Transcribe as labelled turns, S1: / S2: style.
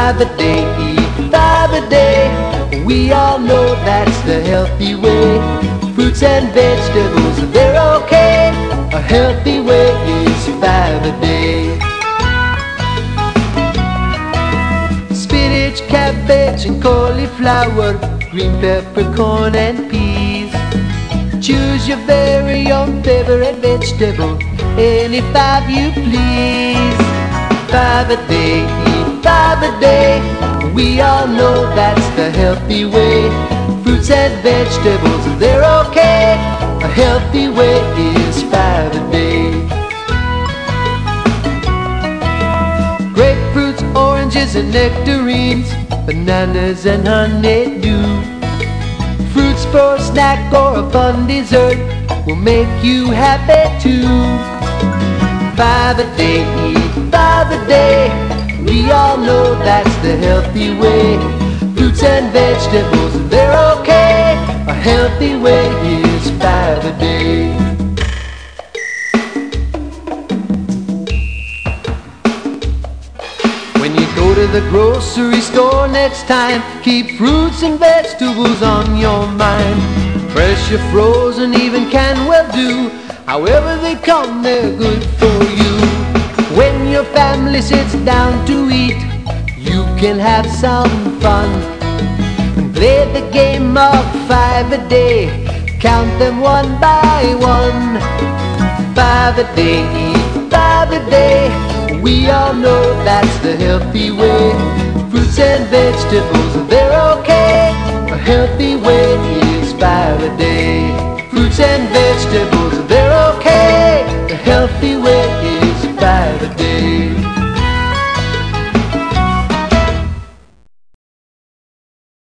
S1: Five a day, eat five a day. We all know that's the healthy way. Fruits and vegetables, they're okay. A healthy way is five a day. Spinach, cabbage and cauliflower, green peppercorn and peas. Choose your very own favorite vegetable, any five you please. Five a day, eat five a day. We all know that's the healthy way. Fruits and vegetables, they're okay. A healthy way is five a day. Grapefruits, oranges and nectarines, bananas and honeydew. Fruits for a snack or a fun dessert will make you happy too. Five a day, eat five a day. We all know that's the healthy way. Fruits and vegetables, they're okay. A healthy way is five a day. When you go to the grocery store next time, keep fruits and vegetables on your mind. Fresh or frozen, even can well do. However they come, they're good for you. When your family sits down to eat, you can have some fun and play the game of five a day. Count them one by one. Five a day, eat five a day. We all know that's the healthy way. Fruits and vegetables, they're okay. A healthy way is five a day. Fruits and vegetables, they're okay. A healthy way